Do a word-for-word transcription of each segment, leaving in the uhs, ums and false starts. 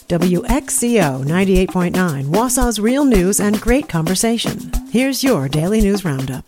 W X C O ninety-eight point nine, Wausau's real news and great conversation. Here's your Daily News Roundup.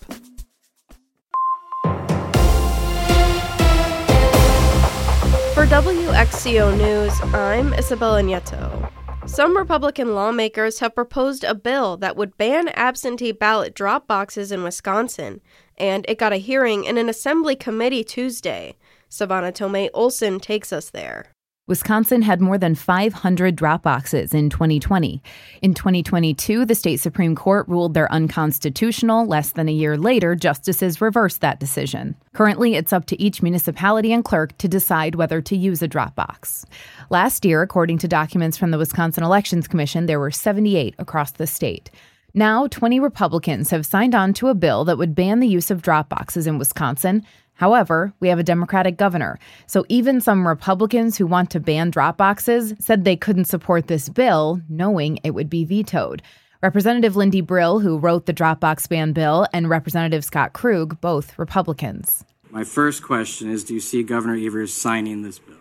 For W X C O News, I'm Isabella Nieto. Some Republican lawmakers have proposed a bill that would ban absentee ballot drop boxes in Wisconsin, and it got a hearing in an assembly committee Tuesday. Savannah Tomei Olson takes us there. Wisconsin had more than five hundred drop boxes in twenty twenty. In twenty twenty-two, the state Supreme Court ruled they're unconstitutional. Less than a year later, justices reversed that decision. Currently, it's up to each municipality and clerk to decide whether to use a drop box. Last year, according to documents from the Wisconsin Elections Commission, there were seventy-eight across the state. Now, twenty Republicans have signed on to a bill that would ban the use of drop boxes in Wisconsin. However, we have a Democratic governor, so even some Republicans who want to ban drop boxes said they couldn't support this bill, knowing it would be vetoed. Representative Lindy Brill, who wrote the drop box ban bill, and Representative Scott Krug, both Republicans. My first question is, do you see Governor Evers signing this bill?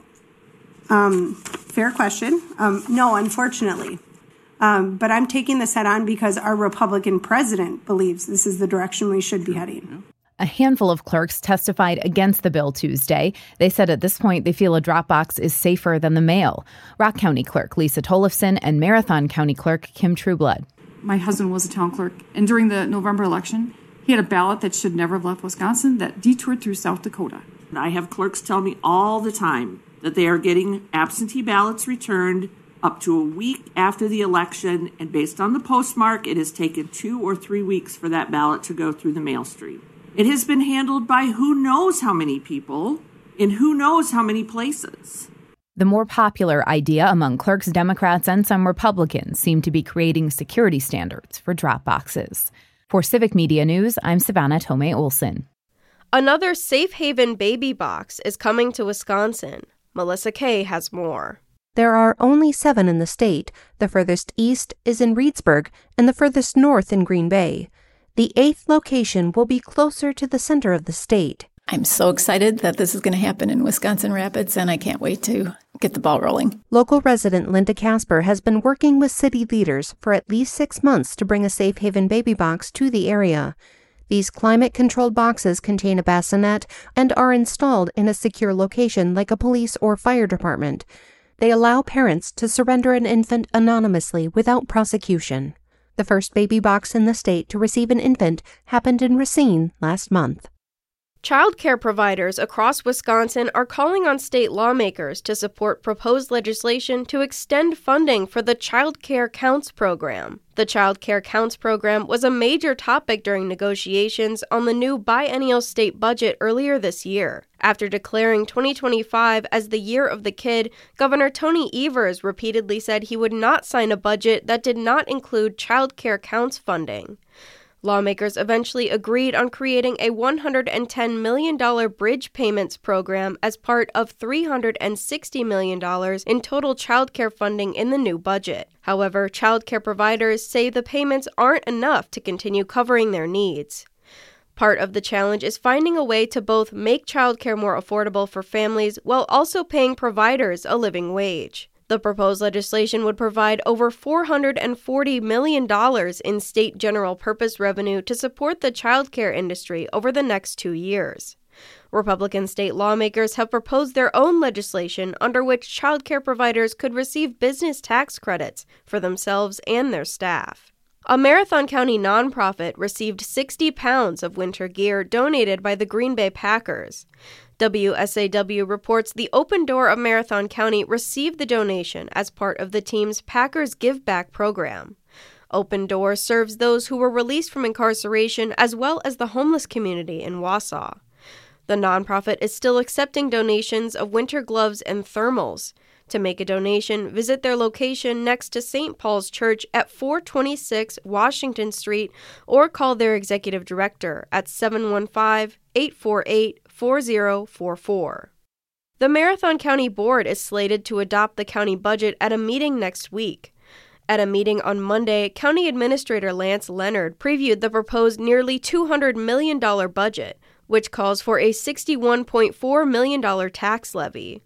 Um, fair question. Um, no, unfortunately. Um, but I'm taking this head on because our Republican president believes this is the direction we should be heading. Yeah. A handful of clerks testified against the bill Tuesday. They said at this point they feel a drop box is safer than the mail. Rock County Clerk Lisa Tollefson and Marathon County Clerk Kim Trueblood. My husband was a town clerk, and during the November election, he had a ballot that should never have left Wisconsin that detoured through South Dakota. I have clerks tell me all the time that they are getting absentee ballots returned up to a week after the election, and based on the postmark, it has taken two or three weeks for that ballot to go through the mail stream. It has been handled by who knows how many people in who knows how many places. The more popular idea among clerks, Democrats, and some Republicans seem to be creating security standards for drop boxes. For Civic Media News, I'm Savannah Tomei Olson. Another safe haven baby box is coming to Wisconsin. Melissa Kay has more. There are only seven in the state. The furthest east is in Reedsburg and the furthest north in Green Bay. The eighth location will be closer to the center of the state. I'm so excited that this is going to happen in Wisconsin Rapids, and I can't wait to get the ball rolling. Local resident Linda Casper has been working with city leaders for at least six months to bring a safe haven baby box to the area. These climate-controlled boxes contain a bassinet and are installed in a secure location like a police or fire department. They allow parents to surrender an infant anonymously without prosecution. The first baby box in the state to receive an infant happened in Racine last month. Child care providers across Wisconsin are calling on state lawmakers to support proposed legislation to extend funding for the Child Care Counts program. The Child Care Counts program was a major topic during negotiations on the new biennial state budget earlier this year. After declaring twenty twenty-five as the year of the kid, Governor Tony Evers repeatedly said he would not sign a budget that did not include Child Care Counts funding. Lawmakers eventually agreed on creating a one hundred ten million dollars bridge payments program as part of three hundred sixty million dollars in total child care funding in the new budget. However, child care providers say the payments aren't enough to continue covering their needs. Part of the challenge is finding a way to both make child care more affordable for families while also paying providers a living wage. The proposed legislation would provide over four hundred forty million dollars in state general purpose revenue to support the child care industry over the next two years. Republican state lawmakers have proposed their own legislation under which child care providers could receive business tax credits for themselves and their staff. A Marathon County nonprofit received sixty pounds of winter gear donated by the Green Bay Packers. W S A W reports the Open Door of Marathon County received the donation as part of the team's Packers Give Back program. Open Door serves those who were released from incarceration as well as the homeless community in Wausau. The nonprofit is still accepting donations of winter gloves and thermals. To make a donation, visit their location next to Saint Paul's Church at four twenty-six Washington Street or call their executive director at seven one five, eight four eight, four zero four four. The Marathon County Board is slated to adopt the county budget at a meeting next week. At a meeting on Monday, County Administrator Lance Leonard previewed the proposed nearly two hundred million dollars budget, which calls for a sixty-one point four million dollars tax levy.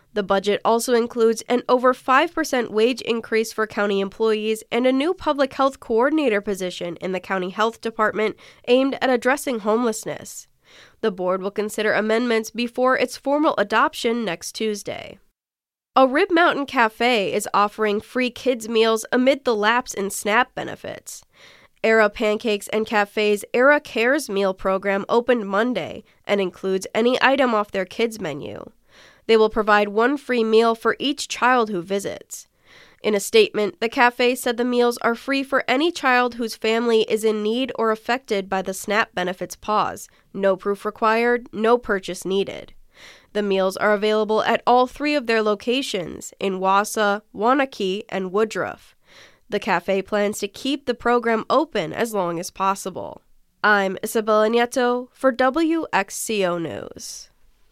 The budget also includes an over five percent wage increase for county employees and a new public health coordinator position in the county health department aimed at addressing homelessness. The board will consider amendments before its formal adoption next Tuesday. A Rib Mountain Cafe is offering free kids' meals amid the lapse in SNAP benefits. Era Pancakes and Cafe's Era Cares meal program opened Monday and includes any item off their kids' menu. They will provide one free meal for each child who visits. In a statement, the cafe said the meals are free for any child whose family is in need or affected by the SNAP benefits pause. No proof required, no purchase needed. The meals are available at all three of their locations in Wausau, Waunakee, and Woodruff. The cafe plans to keep the program open as long as possible. I'm Isabella Nieto for W X C O News.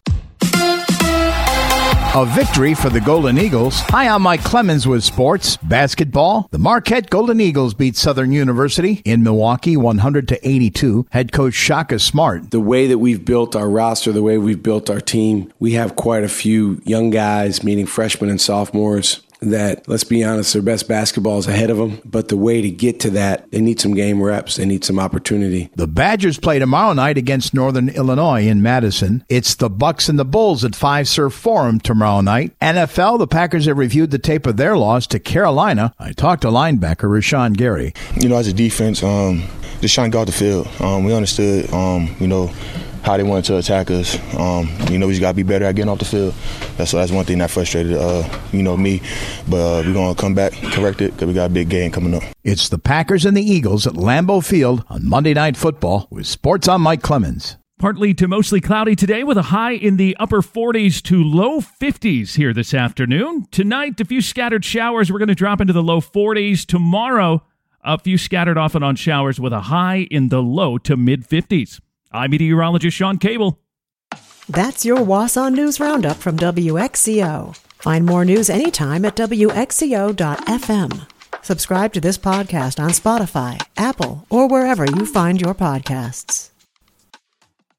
A victory for the Golden Eagles. Hi, I'm Mike Clemens with sports. Basketball. The Marquette Golden Eagles beat Southern University in Milwaukee one hundred to eighty-two. Head coach Shaka Smart. The way that we've built our roster, the way we've built our team, we have quite a few young guys, meaning freshmen and sophomores, that, let's be honest, their best basketball is ahead of them. But the way to get to that, they need some game reps. They need some opportunity. The Badgers play tomorrow night against Northern Illinois in Madison. It's the Bucks and the Bulls at Five Surf Forum tomorrow night. N F L, the Packers have reviewed the tape of their loss to Carolina. I talked to linebacker Rashawn Gary. You know, as a defense, um, just trying to go out the field. Um, we understood, um, you know, how they wanted to attack us. Um, you know, we just got to be better at getting off the field. That's that's one thing that frustrated, uh, you know, me. But uh, we're going to come back, correct it, because we got a big game coming up. It's the Packers and the Eagles at Lambeau Field on Monday Night Football with Sports on Mike Clemens. Partly to mostly cloudy today with a high in the upper forties to low fifties here this afternoon. Tonight, a few scattered showers. We're going to drop into the low forties. Tomorrow, a few scattered off and on showers with a high in the low to mid fifties. I'm meteorologist Sean Cable. That's your Wausau News Roundup from W X C O. Find more news anytime at W X C O dot F M. Subscribe to this podcast on Spotify, Apple, or wherever you find your podcasts.